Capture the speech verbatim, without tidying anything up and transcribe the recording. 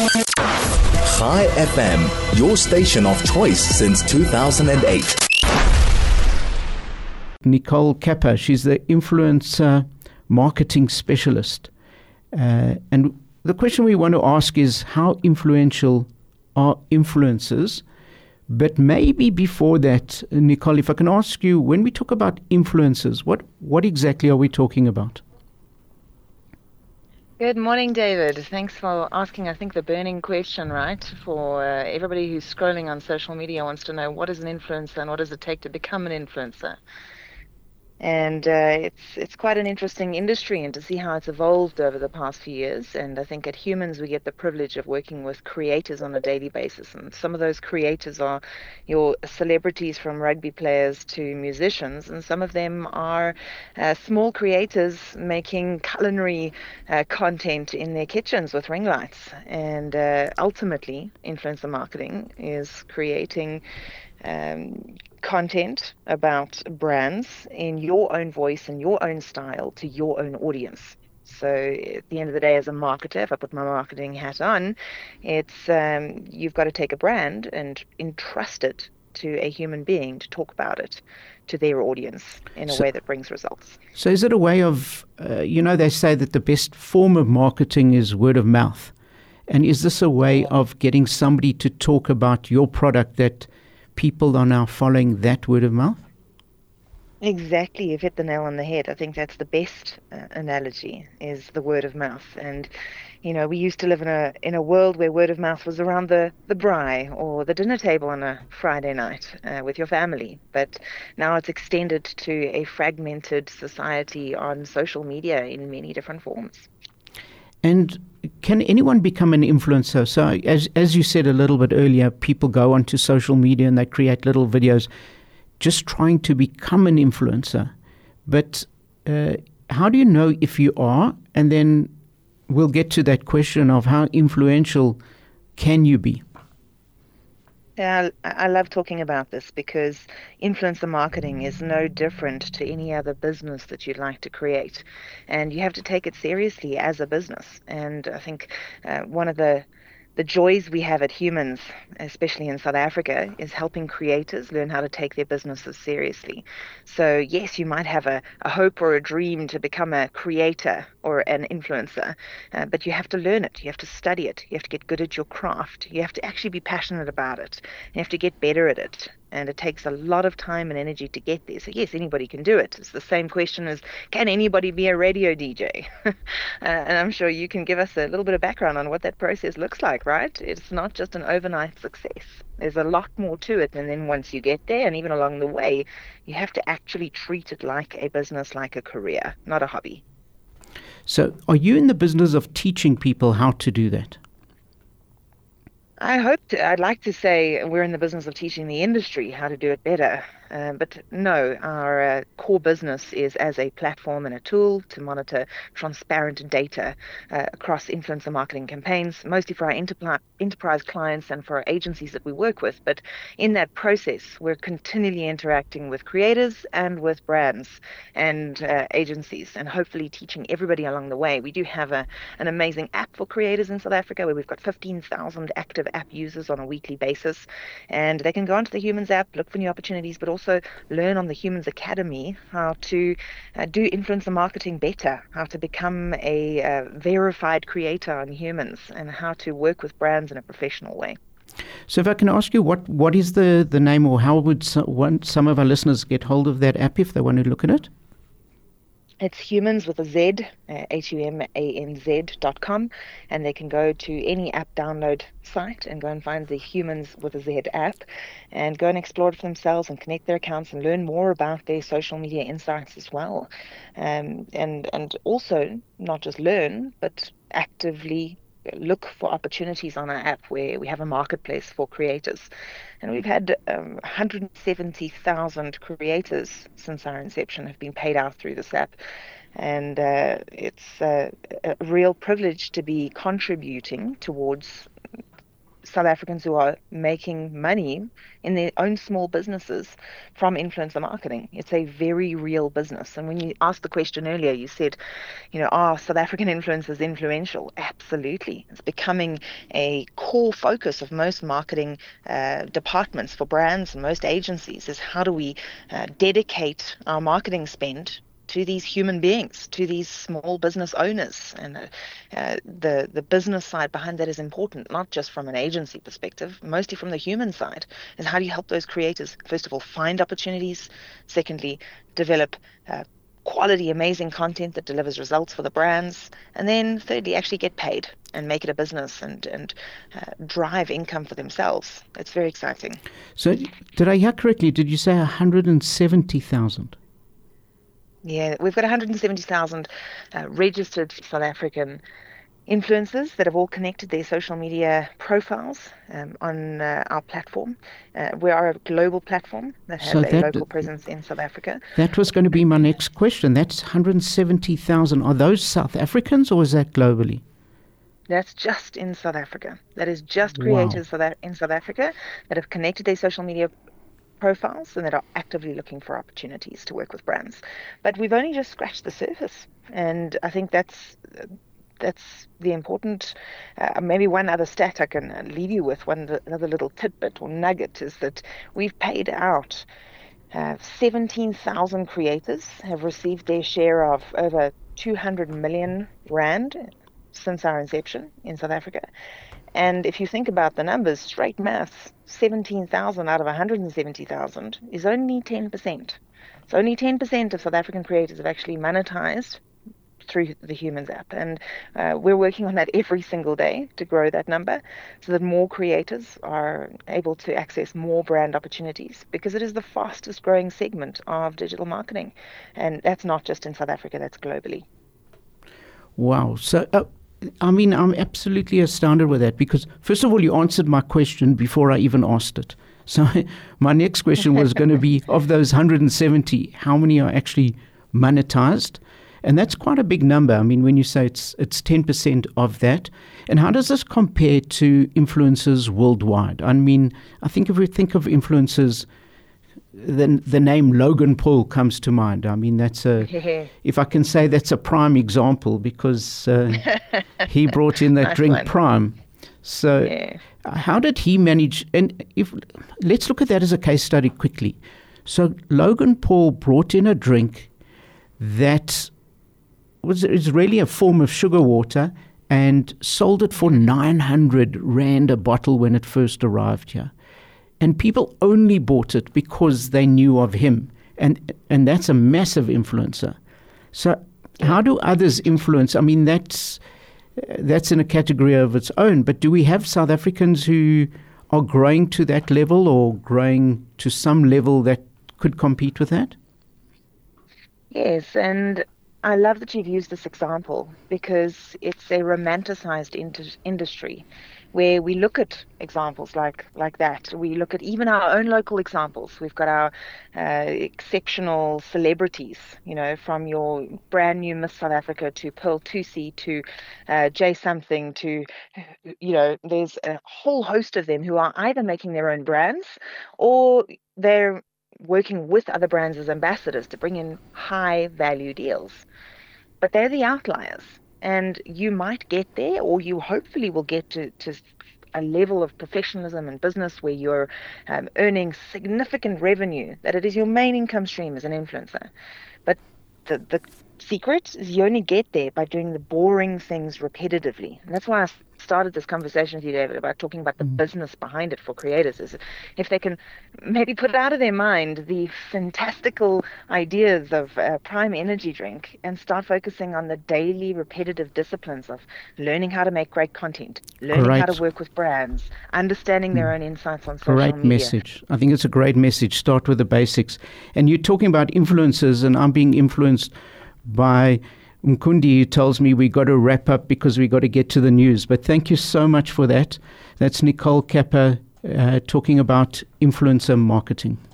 Chai F M, your station of choice since two thousand eight. Nicole Kappa, she's the influencer marketing specialist. Uh, and the question we want to ask is, how influential are influencers? But maybe before that, Nicole, if I can ask you, when we talk about influencers, what, what exactly are we talking about? Good morning, David. Thanks for asking, I think, the burning question, right? For uh, everybody who's scrolling on social media wants to know, what is an influencer and what does it take to become an influencer? And uh, it's it's quite an interesting industry, and to see how it's evolved over the past few years. And I think at Humans, we get the privilege of working with creators on a daily basis. And some of those creators are your celebrities, from rugby players to musicians. And some of them are uh, small creators making culinary uh, content in their kitchens with ring lights. And uh, ultimately, influencer marketing is creating Um, content about brands in your own voice and your own style to your own audience. So at the end of the day, as a marketer, if I put my marketing hat on, it's um, you've got to take a brand and entrust it to a human being to talk about it to their audience in a so, way that brings results. So is it a way of, uh, you know, they say that the best form of marketing is word of mouth. And is this a way of getting somebody to talk about your product that people are now following that word of mouth? Exactly, you've hit the nail on the head. I think that's the best uh, analogy, is the word of mouth. And, you know, we used to live in a in a world where word of mouth was around the, the braai or the dinner table on a Friday night uh, with your family. But now it's extended to a fragmented society on social media in many different forms. And can anyone become an influencer? So as as you said a little bit earlier, people go onto social media and they create little videos just trying to become an influencer. But uh, how do you know if you are? And then we'll get to that question of how influential can you be? Yeah, I love talking about this because influencer marketing is no different to any other business that you'd like to create. And you have to take it seriously as a business. And I think uh, one of the the joys we have at Humans, especially in South Africa, is helping creators learn how to take their businesses seriously. So yes, you might have a, a hope or a dream to become a creator or an influencer, uh, but you have to learn it. You have to study it. You have to get good at your craft. You have to actually be passionate about it. You have to get better at it. And it takes a lot of time and energy to get there. So yes, anybody can do it. It's the same question as, can anybody be a radio D J? uh, and I'm sure you can give us a little bit of background on what that process looks like, right? It's not just an overnight success. There's a lot more to it. And then once you get there, and even along the way, you have to actually treat it like a business, like a career, not a hobby. So are you in the business of teaching people how to do that? I hope to, I'd like to say we're in the business of teaching the industry how to do it better. Uh, but no, our uh, core business is as a platform and a tool to monitor transparent data uh, across influencer marketing campaigns, mostly for our enterpri- enterprise clients and for our agencies that we work with. But in that process, we're continually interacting with creators and with brands and uh, agencies, and hopefully teaching everybody along the way. We do have a, an amazing app for creators in South Africa where we've got fifteen thousand active app users on a weekly basis, and they can go onto the Humans app, look for new opportunities, but also learn on the Humans Academy how to uh, do influencer marketing better, how to become a uh, verified creator on Humans, and how to work with brands in a professional way. So if I can ask you, what, what is the, the name, or how would some, one, some of our listeners get hold of that app if they want to look at it? It's Humans with a Z, uh, H U M A N Z dot com, and they can go to any app download site and go and find the Humans with a Z app and go and explore it for themselves and connect their accounts and learn more about their social media insights as well. Um, and, and also not just learn, but actively look for opportunities on our app where we have a marketplace for creators. And we've had um, one hundred seventy thousand creators since our inception have been paid out through this app. And uh, it's uh, a real privilege to be contributing towards South Africans who are making money in their own small businesses from influencer marketing. It's a very real business. And when you asked the question earlier, you said, you know, are South African influencers influential? Absolutely. It's becoming a core focus of most marketing uh, departments for brands and most agencies, is how do we uh, dedicate our marketing spend to these human beings, to these small business owners. And uh, uh, the, the business side behind that is important, not just from an agency perspective, mostly from the human side, is how do you help those creators, first of all, find opportunities, secondly, develop uh, quality, amazing content that delivers results for the brands, and then thirdly, actually get paid and make it a business and, and uh, drive income for themselves. It's very exciting. So did I hear correctly, did you say one hundred seventy thousand? Yeah, we've got one hundred seventy thousand uh, registered South African influencers that have all connected their social media profiles um, on uh, our platform. Uh, we are a global platform that has so a that, local presence in South Africa. That was going to be my next question. That's one hundred seventy thousand. Are those South Africans or is that globally? That's just in South Africa. That is just creators wow. in South Africa that have connected their social media profiles and that are actively looking for opportunities to work with brands. But we've only just scratched the surface, and I think that's that's the important, uh, maybe one other stat I can leave you with, one another little tidbit or nugget, is that we've paid out uh, seventeen thousand creators have received their share of over two hundred million rand since our inception in South Africa. And if you think about the numbers, straight maths, seventeen thousand out of one hundred seventy thousand is only ten percent. So only ten percent of South African creators have actually monetized through the Humans app. And uh, we're working on that every single day to grow that number so that more creators are able to access more brand opportunities, because it is the fastest growing segment of digital marketing. And that's not just in South Africa, that's globally. Wow. So, uh, I mean, I'm absolutely astounded with that, because first of all, you answered my question before I even asked it. So my next question was going to be, of those one hundred seventy, how many are actually monetized? And that's quite a big number. I mean, when you say it's it's ten percent of that. And how does this compare to influencers worldwide? I mean, I think if we think of influencers, the, the name Logan Paul comes to mind. I mean, that's a, if I can say that's a prime example, because uh, he brought in that nice drink one. Prime. So yeah. How did he manage? And if let's look at that as a case study quickly. So Logan Paul brought in a drink that was is really a form of sugar water and sold it for nine hundred rand a bottle when it first arrived here. And people only bought it because they knew of him. And and that's a massive influencer. So how do others influence? I mean, that's that's in a category of its own. But do we have South Africans who are growing to that level or growing to some level that could compete with that? Yes, and I love that you've used this example, because it's a romanticized in- industry where we look at examples like like that. We look at even our own local examples. We've got our uh, exceptional celebrities, you know, from your brand new Miss South Africa to Pearl Thusi to uh, Jay Something to, you know, there's a whole host of them who are either making their own brands or they're working with other brands as ambassadors to bring in high value deals. But they're the outliers. And you might get there, or you hopefully will get to, to a level of professionalism and business where you're um, earning significant revenue, that it is your main income stream as an influencer. But the, the secret is you only get there by doing the boring things repetitively. And that's why I started this conversation with you, David, about talking about the business behind it for creators. Is if they can maybe put out of their mind the fantastical ideas of a prime energy drink and start focusing on the daily repetitive disciplines of learning how to make great content, learning Great. how to work with brands, understanding their own insights on social Great media. message. I think it's a great message. Start with the basics. And you're talking about influencers, and I'm being influenced by Mkundi, who tells me we got to wrap up because we got to get to the news. But thank you so much for that. That's Nicole Kappa uh, talking about influencer marketing.